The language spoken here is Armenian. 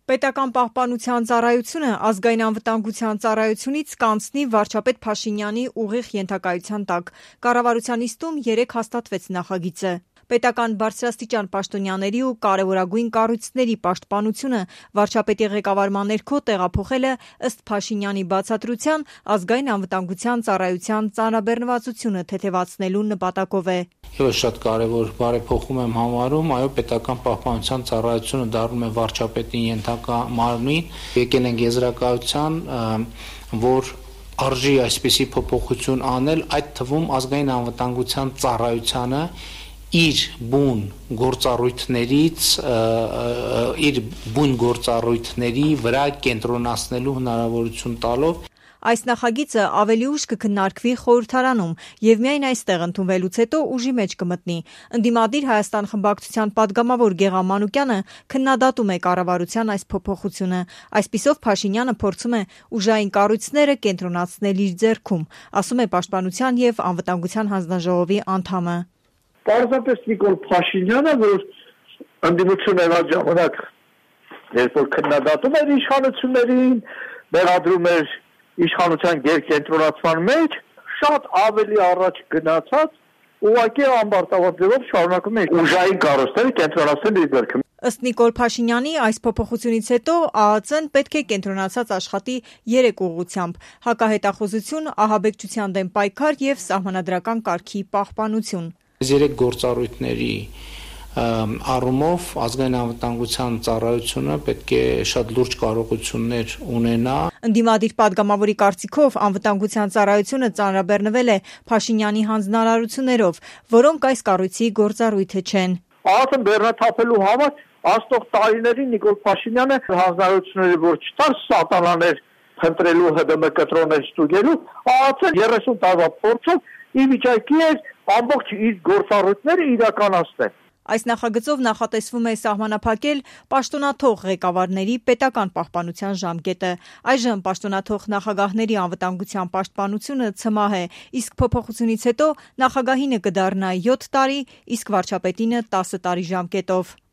Պետական պահպանության ծառայությունը ազգային անվտանգության ծառայությունից կանցնի վարչապետ Փաշինյանի ուղիղ ենթակայության տակ։ Կառավարության նիստում 3 հաստատվեց նախագիծը։ Պետական բարձրաստիճան պաշտոնյաների ու կարևորագույն կառույցների պաշտպանությունը վարչապետի ղեկավարման ներքո տեղափոխելը ըստ Փաշինյանի բացատրության ազգային անվտանգության ծառայության ծանրաբեռնվածությունը թեթևացնելու նպատակով է։ Եվս շատ կարևոր բարեփոխում եմ համարում, այո, պետական պահպանության ծառայությունը դառնում է վարչապետին ենթակա մարմին։ Եկել ենք եզրակացության, որ արժի այսպիսի փոփոխություն անել, այդ թվում ազգային անվտանգության ծառայությանը իր բուն գործառույթների վրա կենտրոնացնելու հնարավորություն տալով։ Այս նախագիծը ավելի ուշ կքննարկվի խորհրդարանում եւ միայն այստեղ ընդունվելուց հետո ուժի մեջ կմտնի։ Ընդդիմադիր Հայաստան խմբակցության падգամավոր Գեղամ Մանուկյանը քննադատում է կառավարության այս փոփոխությունը։ Այսպիսով Փաշինյանը փորձում է ուժային կառույցները կենտրոնացնել իր ձեռքում, ասում է Պաշտպանության եւ անվտանգության հանձնաժողովի անդամը։ Պարզապես Նիկոլ Փաշինյանը, որ ընդդիմություն եղած ժամանակ, երբ որ քննադատում էր իշխանություններին, մեղադրում էր իշխանության գերկենտրոնացման մեջ, շատ ավելի առաջ գնացած, ուղղակի ամբարտավան ձևով շարունակում է ուժային կառույցները կենտրոնացնել իր ձեռքում։ Ըստ Նիկոլ Փաշինյանի այս փոփոխությունից հետո ԱԱԾ-ն պետք է կենտրոնացած աշխատի 3 ուղղությամբ՝ հակահետախուզություն, ահաբեկչության դեմ պայքար եւ սահմանադրական կարգի պահպանություն։ Այս 3 գործառույթների առումով ազգային անվտանգության ծառայությունը պետք է շատ լուրջ կարողություններ ունենա։ Ընդդիմադիր падգամավորի կարծիքով անվտանգության ծառայությունը ծանրաբեռնվել է Փաշինյանի հանձնարարություններով, որոնք այս կառույցի գործառույթը չեն։ ԱԱԾ-ն բեռնաթափելու համար աստող տարիներին Նիկոլ Փաշինյանը հանձնարարությունների որ չտար սատանաներ փնտրելու ՀԴՄ կտրոններ ստուգելու, ԱԱԾ-ն 30 տարվա փորձով ի վիճակի էր ամբողջ իր գործառույթները իրականացնել։ Այս նախագծով նախատեսվում է սահմանափակել պաշտոնաթող ղեկավարների պետական պահպանության ժամկետը։ Այժմ պաշտոնաթող նախագահների անվտանգության պաշտպանությունը ցմահ է, իսկ փոփոխությունից հետո նախագահինը կդառնա 7 տարի, իսկ վարչապետինը 10 տարի ժամկետով։